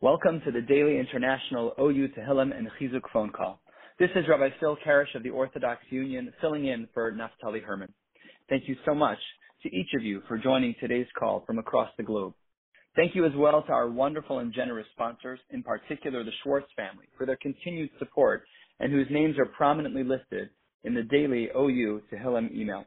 Welcome to the Daily International OU Tehillim and Chizuk phone call. This is Rabbi Phil Karish of the Orthodox Union filling in for Naftali Herman. Thank you so much to each of you for joining today's call from across the globe. Thank you as well to our wonderful and generous sponsors, in particular the Schwartz family, for their continued support and whose names are prominently listed in the daily OU Tehillim email.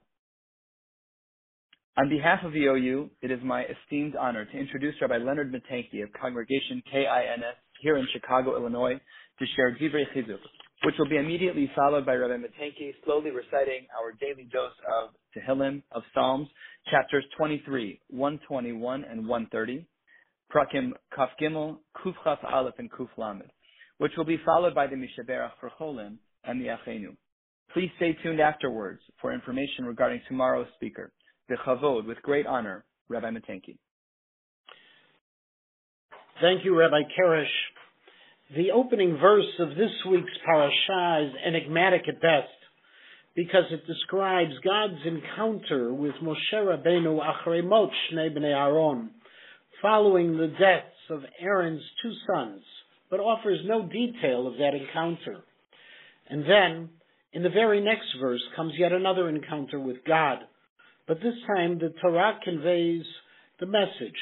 On behalf of the OU, it is my esteemed honor to introduce Rabbi Leonard Matanky of Congregation KINS here in Chicago, Illinois, to share Divrei Chizuk, which will be immediately followed by Rabbi Matanky slowly reciting our daily dose of Tehillim, of Psalms, chapters 23, 121, and 130, Prakim Kaf Gimel, Kuf Chaf Aleph, and Kuf Lamed, which will be followed by the Mishaberach for Cholim and the Achenu. Please stay tuned afterwards for information regarding tomorrow's speaker. B'chavod, with great honor, Rabbi Matanky. Thank you, Rabbi Karish. The opening verse of this week's parasha is enigmatic at best because it describes God's encounter with Moshe Rabbeinu achrei mot shnei bnei Aaron, following the deaths of Aaron's two sons, but offers no detail of that encounter. And then, in the very next verse, comes yet another encounter with God. But this time the Torah conveys the message,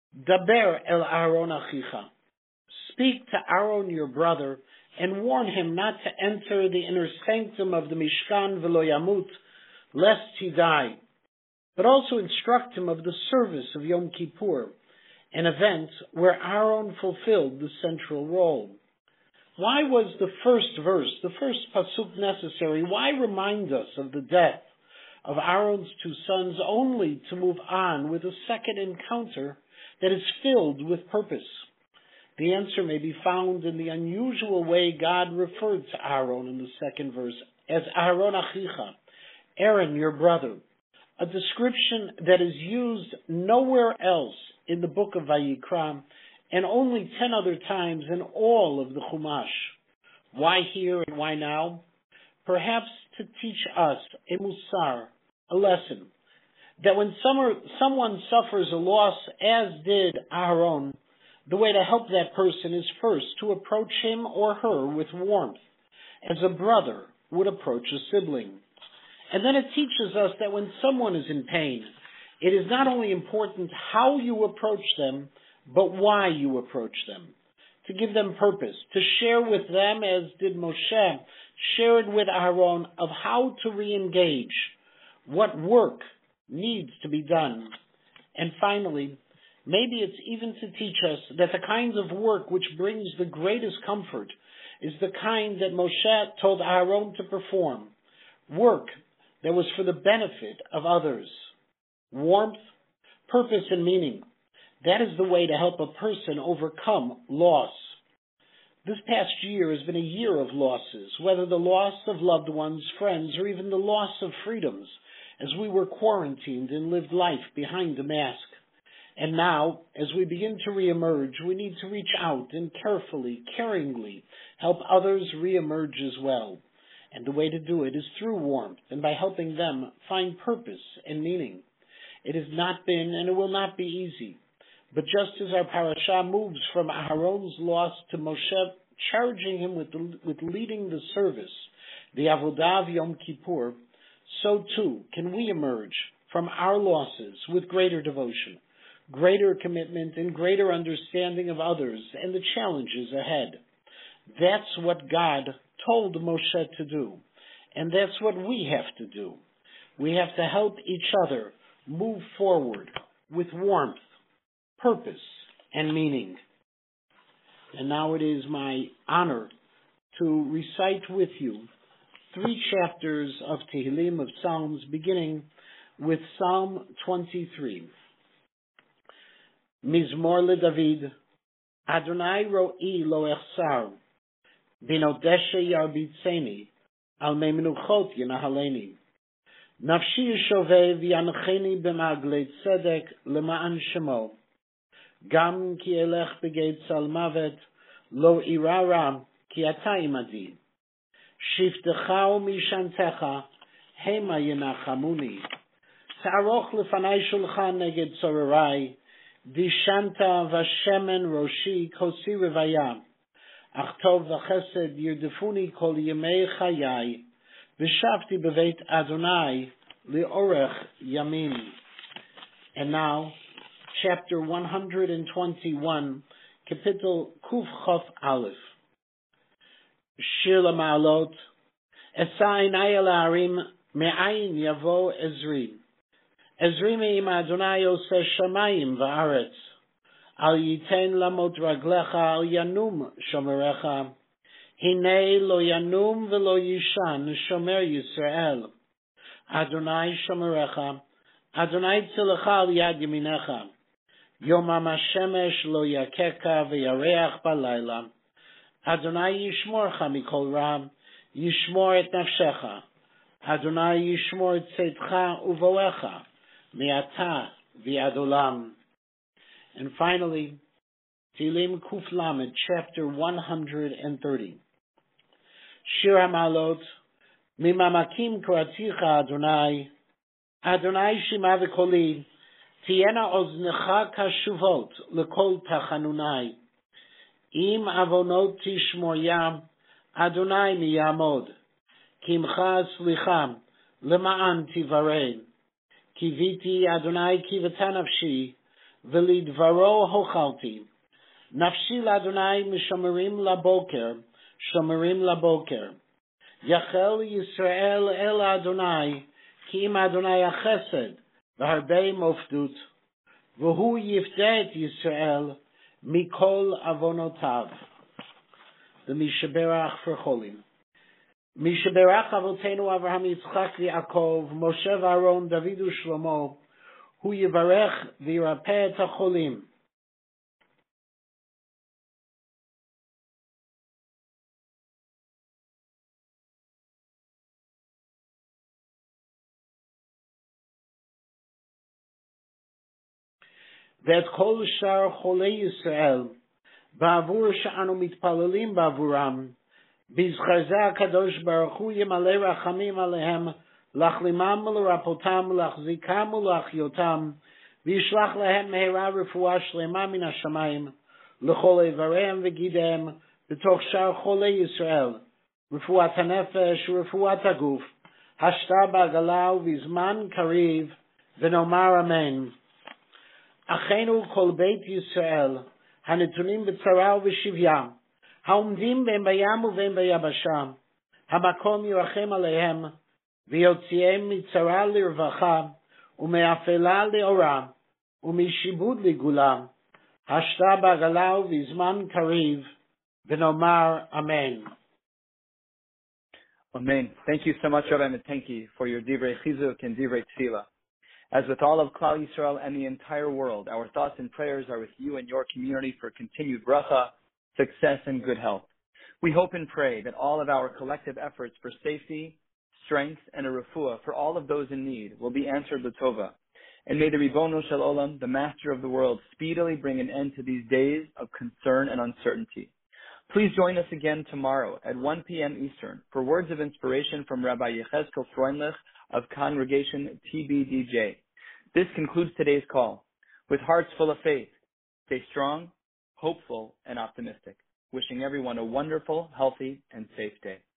Daber el Aaron achicha. Speak to Aaron your brother and warn him not to enter the inner sanctum of the Mishkan v'lo yamut, lest he die. But also instruct him of the service of Yom Kippur, an event where Aaron fulfilled the central role. Why was the first verse, the first pasuk necessary? Why remind us of the death of Aaron's two sons only to move on with a second encounter that is filled with purpose? The answer may be found in the unusual way God referred to Aaron in the second verse as Aaron achicha, Aaron your brother, a description that is used nowhere else in the book of Vayikra and only 10 other times in all of the Chumash. Why here and why now? Perhaps to teach us a musar, a lesson, that when someone suffers a loss, as did Aaron, the way to help that person is first to approach him or her with warmth, as a brother would approach a sibling. And then it teaches us that when someone is in pain, it is not only important how you approach them, but why you approach them. To give them purpose, to share with them, as did Moshe, shared with Aaron, of how to re-engage, what work needs to be done. And finally, maybe it's even to teach us that the kinds of work which brings the greatest comfort is the kind that Moshe told Aaron to perform, work that was for the benefit of others. Warmth, purpose, and meaning. That is the way to help a person overcome loss. This past year has been a year of losses, whether the loss of loved ones, friends, or even the loss of freedoms, as we were quarantined and lived life behind a mask. And now, as we begin to reemerge, we need to reach out and carefully, caringly help others reemerge as well. And the way to do it is through warmth and by helping them find purpose and meaning. It has not been and it will not be easy. But just as our parasha moves from Aaron's loss to Moshe charging him with leading the service, the Avodah of Yom Kippur, so too can we emerge from our losses with greater devotion, greater commitment, and greater understanding of others and the challenges ahead. That's what God told Moshe to do, and that's what we have to do. We have to help each other move forward with warmth, purpose, and meaning. And now it is my honor to recite with you 3 chapters of Tehillim, of Psalms, beginning with Psalm 23. Mizmor LeDavid, Adonai ro'i lo echsar, binodeshe yarbitzeni, al mei menuchot yenahaleni. Nafshi yishovev yancheni b'maglei tzedek lema'an shemo. Gam ki elech begei tzal mavet, lo irara ki ata imadi. Shiftecha u'mishantecha, hema yenachamuni. Ta'aroch lefanai shulchan neged tzorerai, Dishanta vashemen roshi kosi revaya. Achtov v'chesed yirdefuni kol yemei chayai. V'shavti beveit Adonai li'orech yamin. And now, chapter 121, Kapitel Kuf Chof Aleph. Shir LaMa'alot. Esa einai el ha'arim me'ayin yavo Ezri. Ezri me'im Adonai oseh shamayim va'aretz. Al yiten lamot raglecha al yanum shomerecha. Hinei lo yanum velo yishan shomer Yisrael. Adonai shomerecha. Adonai tzilecha al yad yaminecha. Yomam hashemesh lo yakeka ve'yareach balayla. Adonai yishmorcha mikol ra. Yishmor et nafshecha. Adonai yishmor et tzedcha uvoecha. Me'ata v'ad olam. And finally, Tehillim Kuf Lamed, chapter 130. Shir HaMa'alot, Mimamakim Karaticha Adonai, Adonai Shema V'Koli, Tiena Oznecha Kashuvot, L'Kol Tachanunai, Im Avonot Tishmoya, Adonai Miyamod, Kimcha Slicham, Lema'an Tivarei, Kiviti Adonai Kivatanavshi, V'lidvaro hochalti. Nafshi l'Adonai mishomerim laboker, shomerim laboker. Yachel Yisrael el Adonai, ki im Adonai achesed, v'harbei mofdut. V'hu yifdet Yisrael, mikol avonotav. The Mishaberach for Cholim. Mishaberach avotenu Avraham Yitzchak v'Yaakov, Moshe v'Aaron, David u'Shlomo, Hu yivarech v'yirapeh et hacholim. V'et kol shar cholei Yisrael, ba'avur she'anu mitpalelim ba'avuram, b'zchazeh HaKadosh Baruch Hu yimalei rachamim alehem, lachlimam l'rapotam, lachzikam u'lachyotam, v'yishlach lehem mehera refuah shlema min hashamayim, l'chol ivareim v'gidem, b'toch shar cholei Yisrael, refuat hanefesh u'refuat haguf, hashta ba'gala u'vizman kariv, v'nomar amen. Achenu kol beit Yisrael, hanetunim b'tzara u'v'shivya, haumdim ben bayam u'ben bayabasha, hamakom yirachem aleihem, v'yotzihem mitzara l'irvacha, u'me'afela le'ora, u'mishibud ligula, hashta b'agala u'vizman kariv, v'nomar amen. Amen. Thank you so much, Rabbi Metenki, for your divrei chizuk and divrei tefillah. As with all of Klal Yisrael and the entire world, our thoughts and prayers are with you and your community for continued bracha, success, and good health. We hope and pray that all of our collective efforts for safety, strength, and a refuah for all of those in need will be answered l'tova. And may the Ribono Shel Olam, the Master of the world, speedily bring an end to these days of concern and uncertainty. Please join us again tomorrow at 1 p.m. Eastern for words of inspiration from Rabbi Yechezkel Freundlich of Congregation TBDJ. This concludes today's call. With hearts full of faith, stay strong, hopeful, and optimistic. Wishing everyone a wonderful, healthy, and safe day.